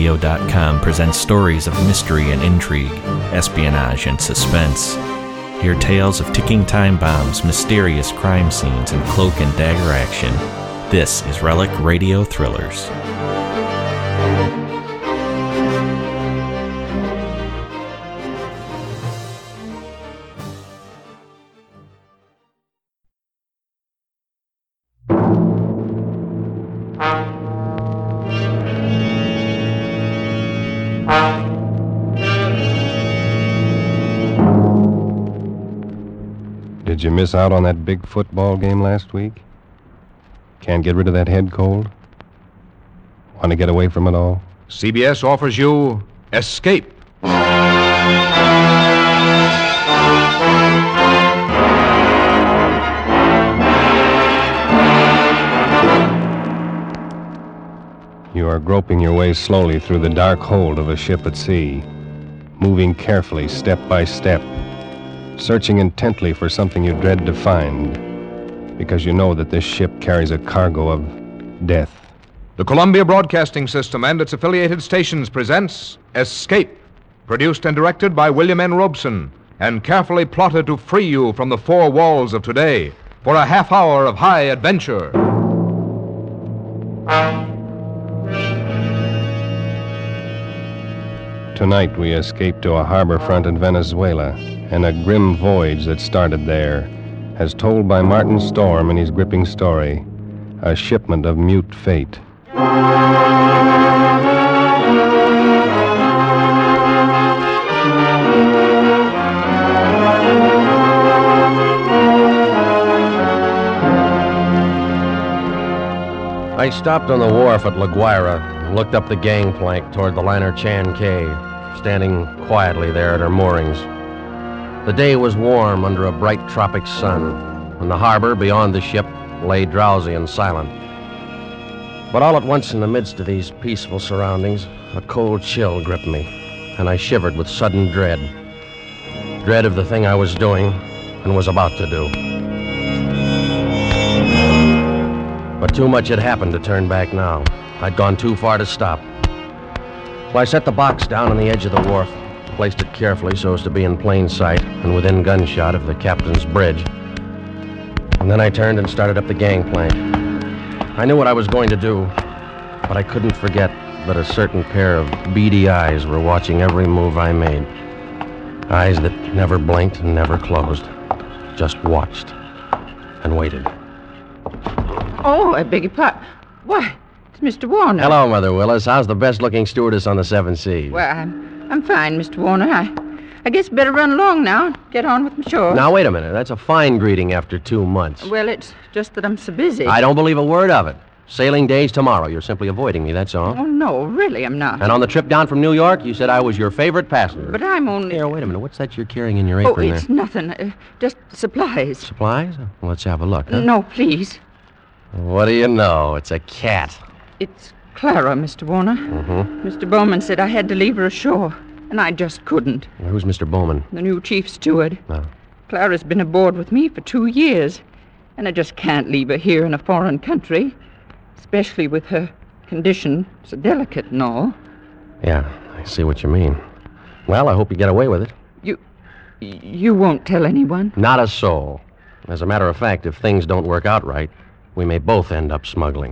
RelecRadio.com presents stories of mystery and intrigue, espionage and suspense. Hear tales of ticking time bombs, mysterious crime scenes, and cloak and dagger action. This is Relic Radio Thrillers. Did you miss out on that big football game last week? Can't get rid of that head cold? Want to get away from it all? CBS offers you Escape. You are groping your way slowly through the dark hold of a ship at sea, moving carefully, step by step, searching intently for something you dread to find, because you know that this ship carries a cargo of death. The Columbia Broadcasting System and its affiliated stations presents Escape, produced and directed by William N. Robeson, and carefully plotted to free you from the four walls of today for a half hour of high adventure. Tonight we escape to a harbor front in Venezuela, and a grim voyage that started there, as told by Martin Storm in his gripping story, A Shipment of Mute Fate. I stopped on the wharf at La Guaira and looked up the gangplank toward the liner Chan Kay, standing quietly there at her moorings. The day was warm under a bright tropic sun, and the harbor beyond the ship lay drowsy and silent. But all at once, in the midst of these peaceful surroundings, a cold chill gripped me, and I shivered with sudden dread. Dread of the thing I was doing and was about to do. But too much had happened to turn back now. I'd gone too far to stop. So I set the box down on the edge of the wharf, placed it carefully so as to be in plain sight and within gunshot of the captain's bridge. And then I turned and started up the gangplank. I knew what I was going to do, but I couldn't forget that a certain pair of beady eyes were watching every move I made. Eyes that never blinked and never closed, just watched and waited. Oh, I beg your pardon. Why, it's Mr. Warner. Hello, Mother Willis. How's the best-looking stewardess on the Seven Seas? Well, I'm fine, Mr. Warner. I guess better run along now and get on with my chore. Now, wait a minute. That's a fine greeting after 2 months. Well, it's just that I'm so busy. I don't believe a word of it. Sailing day's tomorrow. You're simply avoiding me, that's all. Oh, no, really, I'm not. And on the trip down from New York, you said I was your favorite passenger. But I'm only... Here, wait a minute. What's that you're carrying in your apron there? Oh, it's nothing. Just supplies. Supplies? Well, let's have a look, huh? No, please. What do you know? It's a cat. It's Clara, Mr. Warner. Mm-hmm. Mr. Bowman said I had to leave her ashore, and I just couldn't. Who's Mr. Bowman? The new chief steward. Oh. Clara's been aboard with me for 2 years, and I just can't leave her here in a foreign country, especially with her condition so delicate and all. Yeah, I see what you mean. Well, I hope you get away with it. You won't tell anyone? Not a soul. As a matter of fact, if things don't work out right, we may both end up smuggling.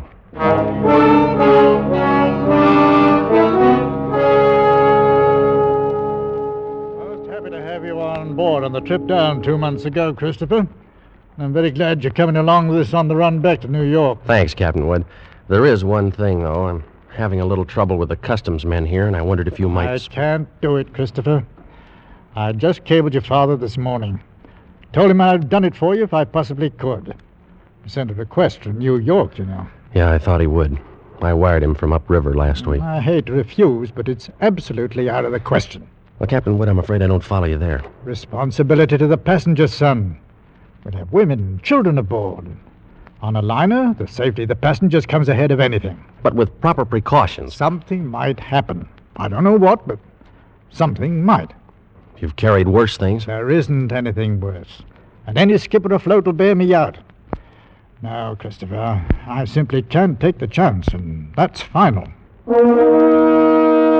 Most happy to have you on board on the trip down 2 months ago, Christopher. I'm very glad you're coming along with us on the run back to New York. Thanks, Captain Wood. There is one thing, though. I'm having a little trouble with the customs men here, and I wondered if you might... I can't do it, Christopher. I just cabled your father this morning. Told him I'd done it for you if I possibly could. He sent a request from New York, you know. Yeah, I thought he would. I wired him from upriver last week. I hate to refuse, but it's absolutely out of the question. Well, Captain Wood, I'm afraid I don't follow you there. Responsibility to the passenger, son. We'll have women and children aboard. On a liner, the safety of the passengers comes ahead of anything. But with proper precautions. Something might happen. I don't know what, but something might. You've carried worse things. There isn't anything worse. And any skipper afloat will bear me out. Now, Christopher, I simply can't take the chance, and that's final.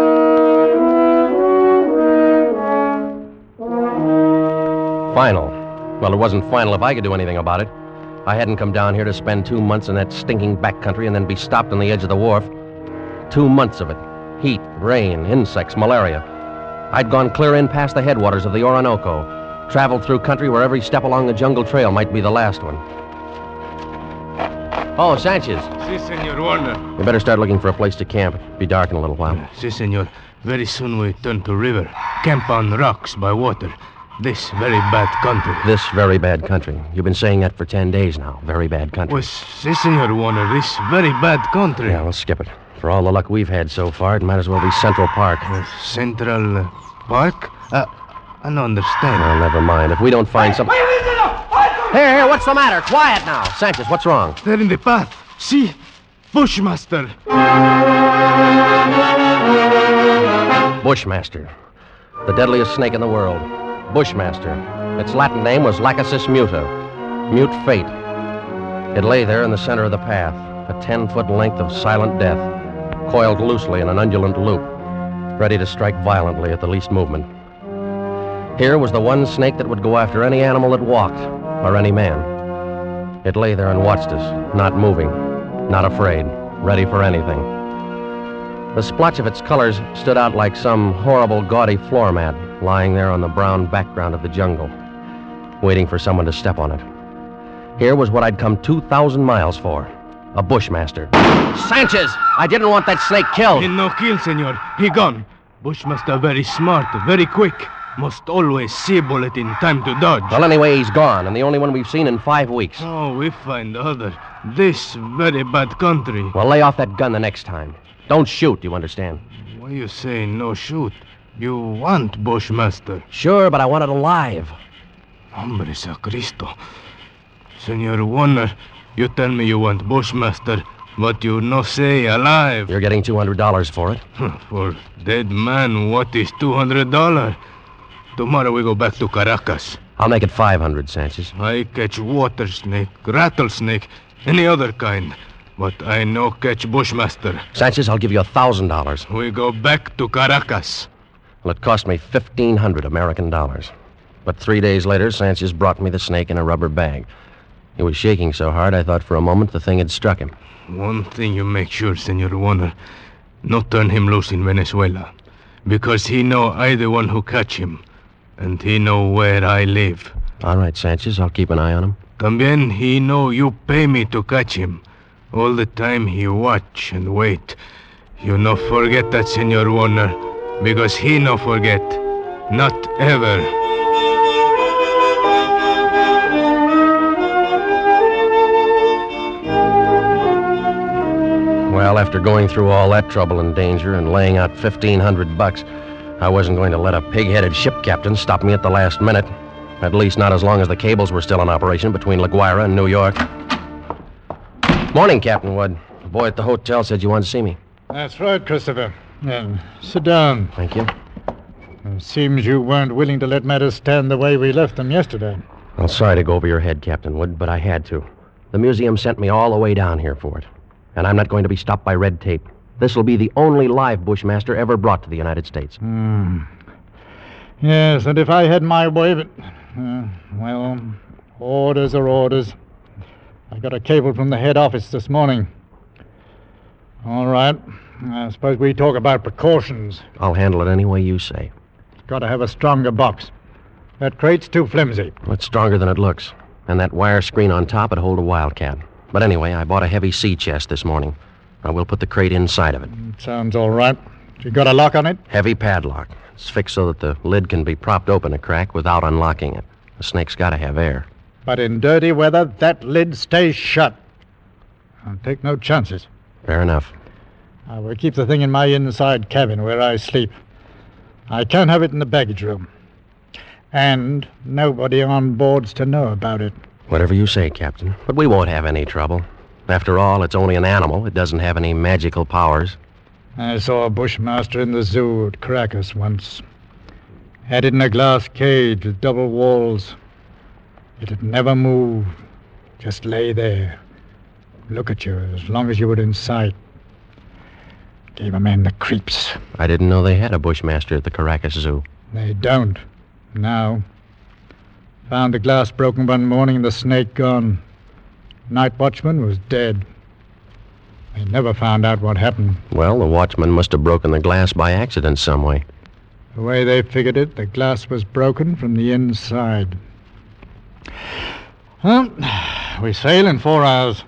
Final. Well, it wasn't final if I could do anything about it. I hadn't come down here to spend 2 months in that stinking backcountry and then be stopped on the edge of the wharf. 2 months of it. Heat, rain, insects, malaria. I'd gone clear in past the headwaters of the Orinoco, traveled through country where every step along the jungle trail might be the last one. Oh, Sanchez. Si, Senor Warner. You better start looking for a place to camp. It'll be dark in a little while. Si, Senor. Very soon we turn to river. Camp on rocks by water. This very bad country. This very bad country. You've been saying that for 10 days now. Very bad country. Well, si, Senor Warner. This very bad country. Yeah, we'll skip it. For all the luck we've had so far, it might as well be Central Park. Central Park? I don't understand. Well, never mind. If we don't find some... Here, what's the matter? Quiet now. Sanchez, what's wrong? They're in the path. See? Bushmaster. Bushmaster. The deadliest snake in the world. Bushmaster. Its Latin name was Lachesis muta. Mute fate. It lay there in the center of the path, a 10-foot length of silent death, coiled loosely in an undulant loop, ready to strike violently at the least movement. Here was the one snake that would go after any animal that walked, or any man. It lay there and watched us, not moving, not afraid, ready for anything. The splotch of its colors stood out like some horrible, gaudy floor mat lying there on the brown background of the jungle, waiting for someone to step on it. Here was what I'd come 2,000 miles for, a Bushmaster. Sanchez! I didn't want that snake killed. He no kill, Senor. He gone. Bushmaster very smart, very quick. Must always see bullet in time to dodge. Well, anyway, he's gone, and the only one we've seen in 5 weeks. Oh, we find other. This very bad country. Well, lay off that gun the next time. Don't shoot, you understand? Why you say no shoot? You want Bushmaster. Sure, but I want it alive. Hombre sacristo. Senor Warner, you tell me you want Bushmaster, but you no say alive. You're getting $200 for it. For dead man, what is $200? Tomorrow we go back to Caracas. I'll make it 500, Sanchez. I catch water snake, rattlesnake, any other kind. But I no catch Bushmaster. Sanchez, I'll give you $1,000. We go back to Caracas. Well, it cost me 1,500 American dollars. But 3 days later, Sanchez brought me the snake in a rubber bag. He was shaking so hard, I thought for a moment the thing had struck him. One thing you make sure, Senor Warner. No turn him loose in Venezuela. Because he know I the one who catch him. And he know where I live. All right, Sanchez, I'll keep an eye on him. También he know you pay me to catch him. All the time he watch and wait. You no forget that, Senor Warner. Because he no forget. Not ever. Well, after going through all that trouble and danger and laying out $1,500, I wasn't going to let a pig-headed ship captain stop me at the last minute. At least not as long as the cables were still in operation between La Guaira and New York. Morning, Captain Wood. The boy at the hotel said you wanted to see me. That's right, Christopher. Sit down. Thank you. It seems you weren't willing to let matters stand the way we left them yesterday. Well, sorry to go over your head, Captain Wood, but I had to. The museum sent me all the way down here for it. And I'm not going to be stopped by red tape. This will be the only live Bushmaster ever brought to the United States. Yes, and if I had my way, but... well, orders are orders. I got a cable from the head office this morning. All right. I suppose we talk about precautions. I'll handle it any way you say. Got to have a stronger box. That crate's too flimsy. Well, it's stronger than it looks. And that wire screen on top would hold a Wildcat. But anyway, I bought a heavy sea chest this morning. I will put the crate inside of it. Sounds all right. You got a lock on it? Heavy padlock. It's fixed so that the lid can be propped open a crack without unlocking it. The snake's got to have air. But in dirty weather, that lid stays shut. I'll take no chances. Fair enough. I will keep the thing in my inside cabin where I sleep. I can't have it in the baggage room. And nobody on board's to know about it. Whatever you say, Captain. But we won't have any trouble. After all, it's only an animal. It doesn't have any magical powers. I saw a Bushmaster in the zoo at Caracas once. Had it in a glass cage with double walls. It'd never move. Just lay there. Look at you as long as you were in sight. Gave a man the creeps. I didn't know they had a Bushmaster at the Caracas Zoo. They don't. Now. Found the glass broken one morning and the snake gone. Night watchman was dead. They never found out what happened. Well, the watchman must have broken the glass by accident some way. The way they figured it, the glass was broken from the inside. Well, we sail in 4 hours.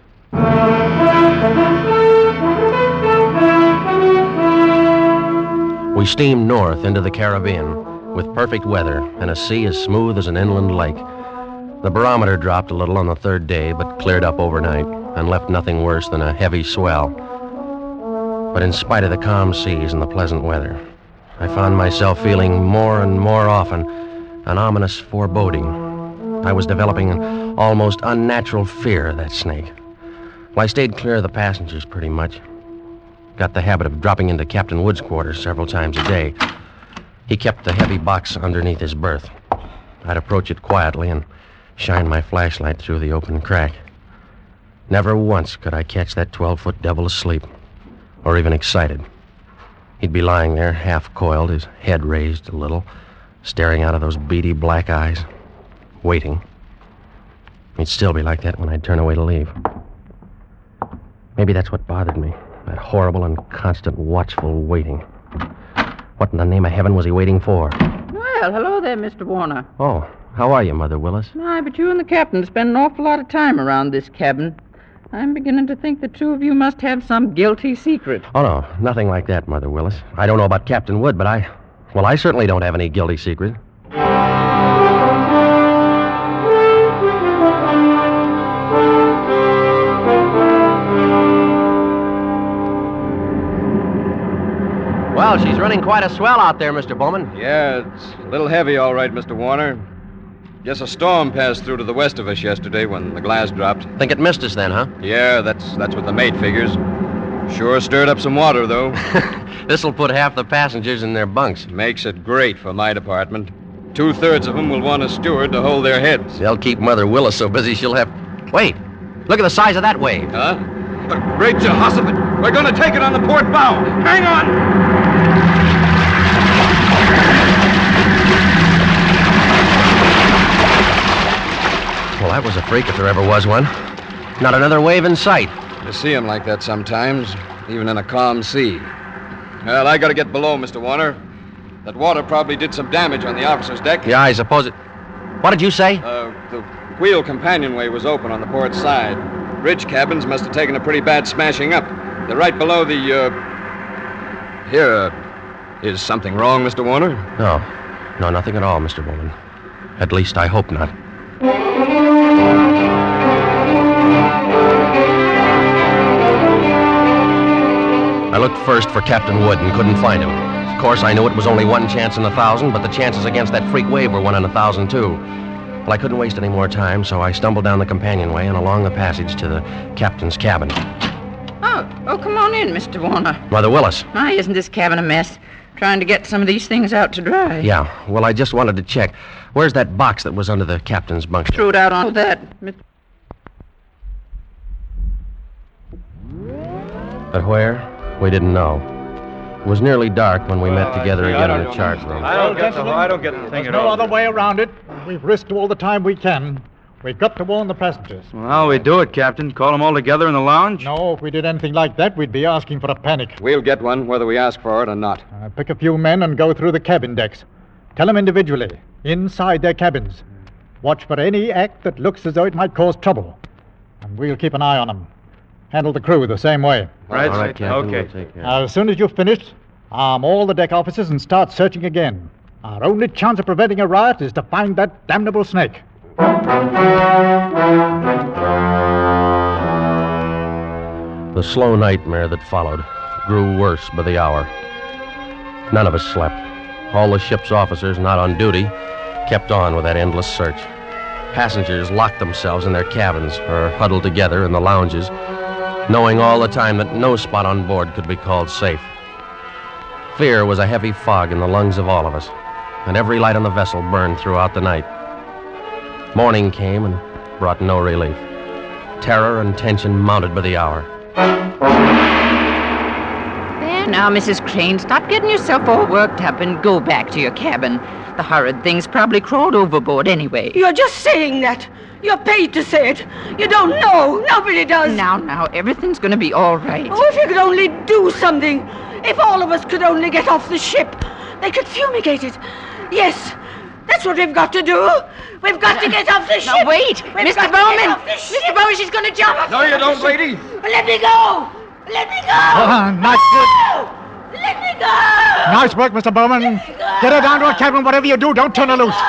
We steamed north into the Caribbean with perfect weather and a sea as smooth as an inland lake. The barometer dropped a little on the 3rd day, but cleared up overnight and left nothing worse than a heavy swell. But in spite of the calm seas and the pleasant weather, I found myself feeling more and more often an ominous foreboding. I was developing an almost unnatural fear of that snake. Well, I stayed clear of the passengers pretty much. Got the habit of dropping into Captain Wood's quarters several times a day. He kept the heavy box underneath his berth. I'd approach it quietly and shine my flashlight through the open crack. Never once could I catch that 12-foot devil asleep, or even excited. He'd be lying there, half-coiled, his head raised a little, staring out of those beady black eyes, waiting. He'd still be like that when I'd turn away to leave. Maybe that's what bothered me, that horrible and constant watchful waiting. What in the name of heaven was he waiting for? Well, hello there, Mr. Warner. Oh, how are you, Mother Willis? My, but you and the captain spend an awful lot of time around this cabin. I'm beginning to think the two of you must have some guilty secret. Oh, no, nothing like that, Mother Willis. I don't know about Captain Wood, but I certainly don't have any guilty secret. Well, she's running quite a swell out there, Mr. Bowman. Yeah, it's a little heavy, all right, Mr. Warner. Guess a storm passed through to the west of us yesterday when the glass dropped. Think it missed us then, huh? Yeah, that's what the mate figures. Sure stirred up some water, though. This'll put half the passengers in their bunks. Makes it great for my department. 2/3 of them will want a steward to hold their heads. They'll keep Mother Willis so busy she'll have... Wait! Look at the size of that wave. Huh? The great Jehoshaphat! We're going to take it on the port bow! Hang on! Well, that was a freak if there ever was one. Not another wave in sight. You see 'em like that sometimes, even in a calm sea. Well, I gotta get below, Mr. Warner. That water probably did some damage on the officer's deck. Yeah, I suppose it... What did you say? The wheel companionway was open on the port side. Bridge cabins must have taken a pretty bad smashing up. They're right below the, Here, is something wrong, Mr. Warner? No, nothing at all, Mr. Bowman. At least I hope not. I looked first for Captain Wood and couldn't find him. Of course, I knew it was only one chance in 1,000, but the chances against that freak wave were 1 in 1,000, too. Well, I couldn't waste any more time, so I stumbled down the companionway and along the passage to the captain's cabin. Oh, come on in, Mr. Warner. Mother Willis. My, isn't this cabin a mess? Trying to get some of these things out to dry. Yeah, well, I just wanted to check. Where's that box that was under the captain's bunk? Threw it out on that. But where? We didn't know. It was nearly dark when we met together again in the chart room. I don't get the thing at all. There's no other way around it. We've risked all the time we can. We've got to warn the passengers. Well, how we do it, Captain? Call them all together in the lounge? No, if we did anything like that, we'd be asking for a panic. We'll get one, whether we ask for it or not. Pick a few men and go through the cabin decks. Tell them individually, inside their cabins. Watch for any act that looks as though it might cause trouble. And we'll keep an eye on them. Handle the crew the same way. Right, all right, Captain. okay. We'll take care. As soon as you've finished, arm all the deck officers and start searching again. Our only chance of preventing a riot is to find that damnable snake. The slow nightmare that followed grew worse by the hour. None of us slept. All the ship's officers not on duty kept on with that endless search. Passengers locked themselves in their cabins or huddled together in the lounges, knowing all the time that no spot on board could be called safe. Fear was a heavy fog in the lungs of all of us, and every light on the vessel burned throughout the night. Morning came and brought no relief. Terror and tension mounted by the hour. There now, Mrs. Crane, stop getting yourself all worked up and go back to your cabin. The horrid thing's probably crawled overboard anyway. You're just saying that. You're paid to say it. You don't know. Nobody does. Now, everything's going to be all right. Oh, if you could only do something. If all of us could only get off the ship. They could fumigate it. Yes, that's what we've got to do. We've got to get off the ship. Now, wait. Mr. Bowman. Mr. Bowman, she's going to jump. No, you don't, lady. Let me go. Let me go. Nice work. Let me go. Nice work, Mr. Bowman. Get her down to her cabin. Whatever you do, don't turn her loose.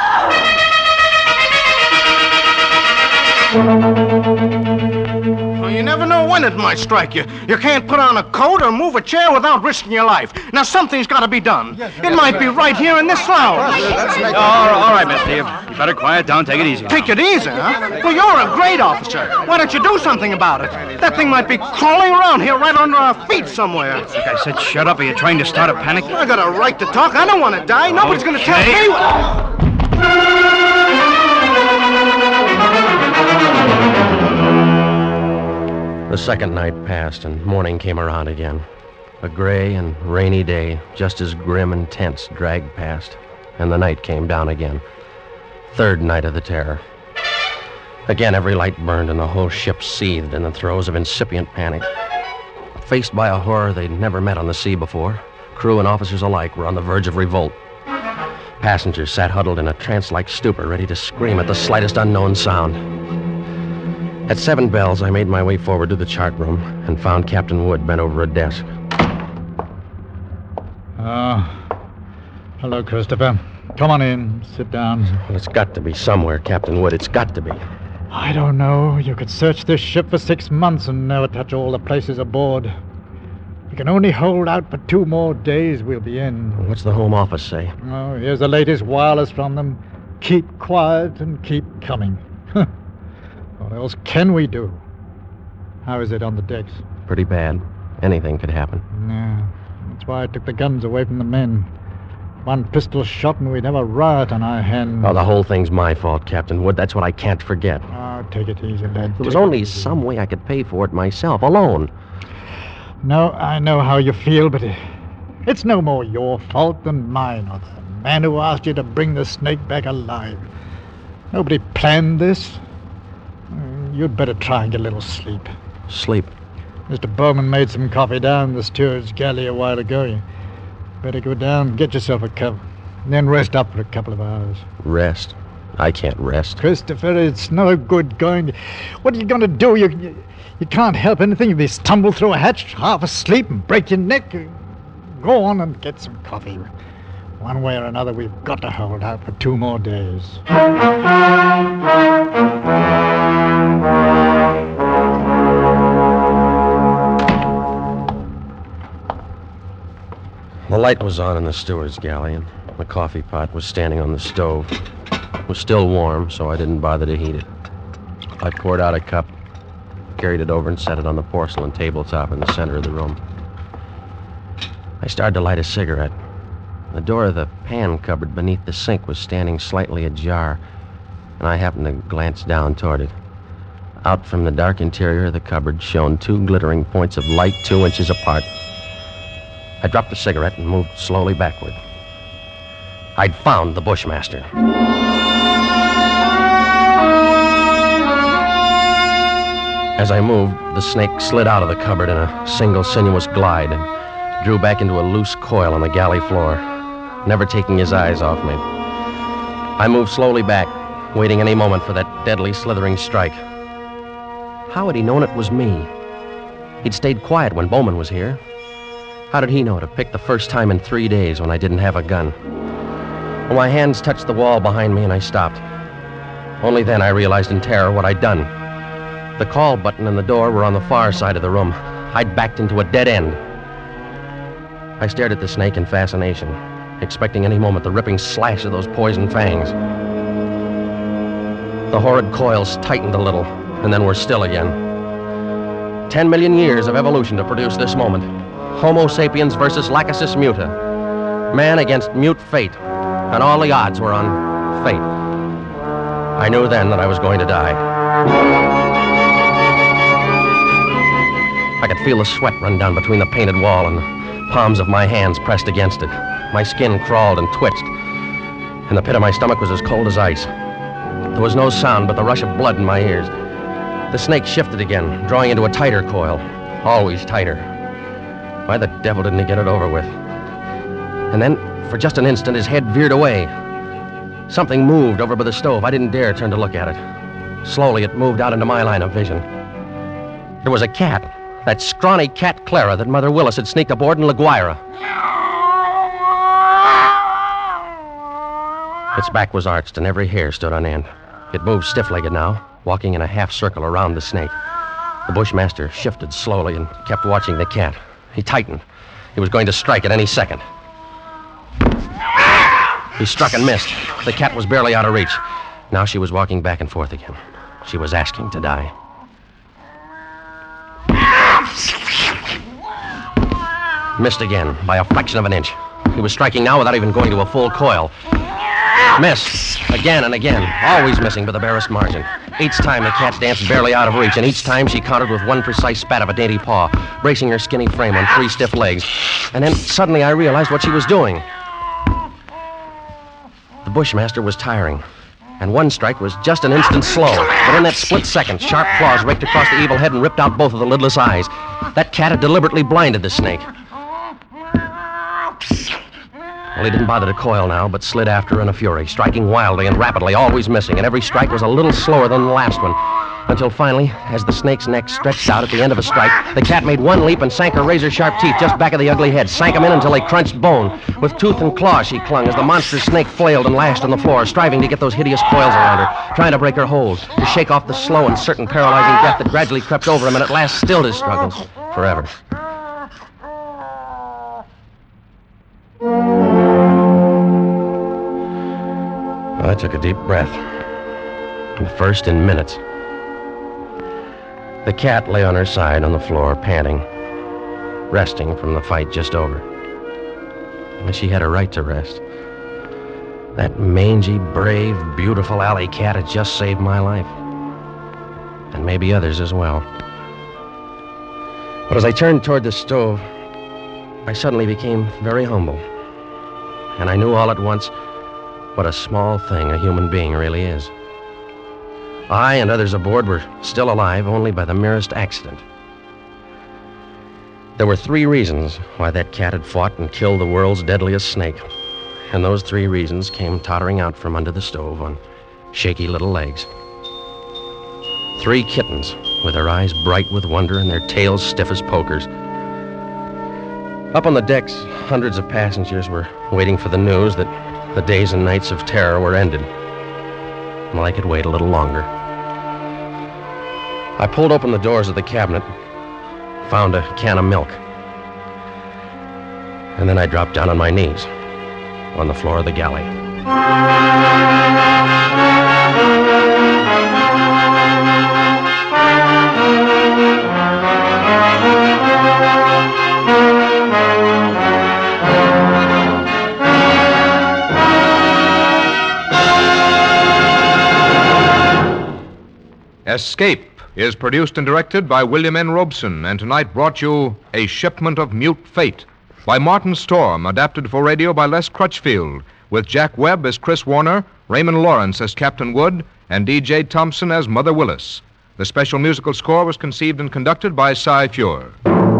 Well, you never know when it might strike you. You can't put on a coat or move a chair without risking your life. Now, something's got to be done. It might be right here in this lounge. All right, Miss Steve. You better quiet down. Take it easy. Take it easy, huh? Well, you're a great officer. Why don't you do something about it? That thing might be crawling around here right under our feet somewhere. Look, I said shut up. Are you trying to start a panic? I got a right to talk. I don't want to die. Nobody's going to tell me what... The second night passed, and morning came around again. A gray and rainy day, just as grim and tense, dragged past, and the night came down again. Third night of the terror. Again, every light burned, and the whole ship seethed in the throes of incipient panic. Faced by a horror they'd never met on the sea before, crew and officers alike were on the verge of revolt. Passengers sat huddled in a trance-like stupor, ready to scream at the slightest unknown sound. At 7 bells, I made my way forward to the chart room and found Captain Wood bent over a desk. Hello, Christopher. Come on in. Sit down. Well, it's got to be somewhere, Captain Wood. It's got to be. I don't know. You could search this ship for 6 months and never touch all the places aboard. We can only hold out for 2 more days. We'll be in. What's the Home Office say? Oh, here's the latest wireless from them. Keep quiet and keep coming. What else can we do? How is it on the decks? Pretty bad. Anything could happen. Yeah, that's why I took the guns away from the men. 1 pistol shot and we'd have a riot on our hands. Oh, the whole thing's my fault, Captain Wood. That's what I can't forget. Oh, take it easy, lad. There was only some way I could pay for it myself, alone. No, I know how you feel, but it's no more your fault than mine or the man who asked you to bring the snake back alive. Nobody planned this. You'd better try and get a little sleep. Sleep? Mr. Bowman made some coffee down in the steward's galley a while ago. You better go down and get yourself a cup. And then rest up for a couple of hours. Rest? I can't rest. Christopher, it's no good going. What are you going to do? You can't help anything. If you stumble through a hatch, half asleep, and break your neck. Go on and get some coffee. One way or another, we've got to hold out for 2 more days. The light was on in the steward's galley, and the coffee pot was standing on the stove. It was still warm, so I didn't bother to heat it. I poured out a cup, carried it over, and set it on the porcelain tabletop in the center of the room. I started to light a cigarette. The door of the pan cupboard beneath the sink was standing slightly ajar, and I happened to glance down toward it. Out from the dark interior of the cupboard shone 2 glittering points of light 2 inches apart. I dropped the cigarette and moved slowly backward. I'd found the Bushmaster. As I moved, the snake slid out of the cupboard in a single sinuous glide and drew back into a loose coil on the galley floor, never taking his eyes off me. I moved slowly back, waiting any moment for that deadly slithering strike. How had he known it was me? He'd stayed quiet when Bowman was here. How did he know to pick the first time in 3 days when I didn't have a gun? Well, my hands touched the wall behind me and I stopped. Only then I realized in terror what I'd done. The call button and the door were on the far side of the room. I'd backed into a dead end. I stared at the snake in fascination, expecting any moment the ripping slash of those poison fangs. The horrid coils tightened a little, and then were still again. 10 million years of evolution to produce this moment. Homo sapiens versus Lachesis muta. Man against mute fate, and all the odds were on fate. I knew then that I was going to die. I could feel the sweat run down between the painted wall and the palms of my hands pressed against it. My skin crawled and twitched. and the pit of my stomach was as cold as ice. There was no sound but the rush of blood in my ears. The snake shifted again, drawing into a tighter coil, always tighter. Why the devil didn't he get it over with? And then, for just an instant, his head veered away. Something moved over by the stove. I didn't dare turn to look at it. Slowly, it moved out into my line of vision. There was a cat, that scrawny cat Clara that Mother Willis had sneaked aboard in La Guaira. Its back was arched and every hair stood on end. It moved stiff-legged now, walking in a half circle around the snake. The Bushmaster shifted slowly and kept watching the cat. He tightened. He was going to strike at any second. He struck and missed. The cat was barely out of reach. Now she was walking back and forth again. She was asking to die. Missed again, by a fraction of an inch. He was striking now without even going to a full coil. Missed. Again and again. Always missing by the barest margin. Each time the cat danced barely out of reach, and each time she countered with one precise spat of a dainty paw, bracing her skinny frame on 3 stiff legs. And then suddenly I realized what she was doing. The Bushmaster was tiring, and one strike was just an instant slow. But in that split second, sharp claws raked across the evil head and ripped out both of the lidless eyes. That cat had deliberately blinded the snake. Well, he didn't bother to coil now, but slid after her in a fury, striking wildly and rapidly, always missing, and every strike was a little slower than the last one. Until finally, as the snake's neck stretched out at the end of a strike, the cat made one leap and sank her razor-sharp teeth just back of the ugly head, sank them in until they crunched bone. With tooth and claw she clung as the monstrous snake flailed and lashed on the floor, striving to get those hideous coils around her, trying to break her hold, to shake off the slow and certain paralyzing death that gradually crept over him and at last stilled his struggles forever. I took a deep breath. The first in minutes. The cat lay on her side on the floor, panting, resting from the fight just over. And she had a right to rest. That mangy, brave, beautiful alley cat had just saved my life. And maybe others as well. But as I turned toward the stove, I suddenly became very humble. And I knew all at once what a small thing a human being really is. I and others aboard were still alive only by the merest accident. There were 3 reasons why that cat had fought and killed the world's deadliest snake. And those 3 reasons came tottering out from under the stove on shaky little legs. 3 kittens with their eyes bright with wonder and their tails stiff as pokers. Up on the decks, hundreds of passengers were waiting for the news that the days and nights of terror were ended. Well, I could wait a little longer. I pulled open the doors of the cabinet, found a can of milk, and then I dropped down on my knees on the floor of the galley. Escape is produced and directed by William N. Robeson, and tonight brought you A Shipment of Mute Fate by Martin Storm, adapted for radio by Les Crutchfield, with Jack Webb as Chris Warner, Raymond Lawrence as Captain Wood, and D.J. Thompson as Mother Willis. The special musical score was conceived and conducted by Cy Feuer.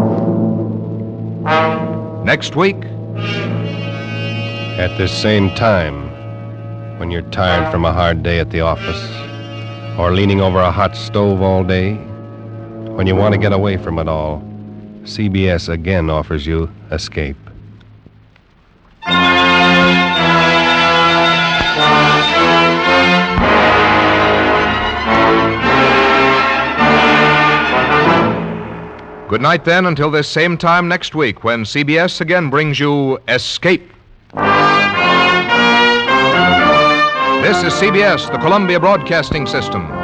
Next week, at this same time, when you're tired from a hard day at the office, or leaning over a hot stove all day, when you want to get away from it all, CBS again offers you Escape. good night then until this same time next week when CBS again brings you Escape. This is CBS, the Columbia Broadcasting System.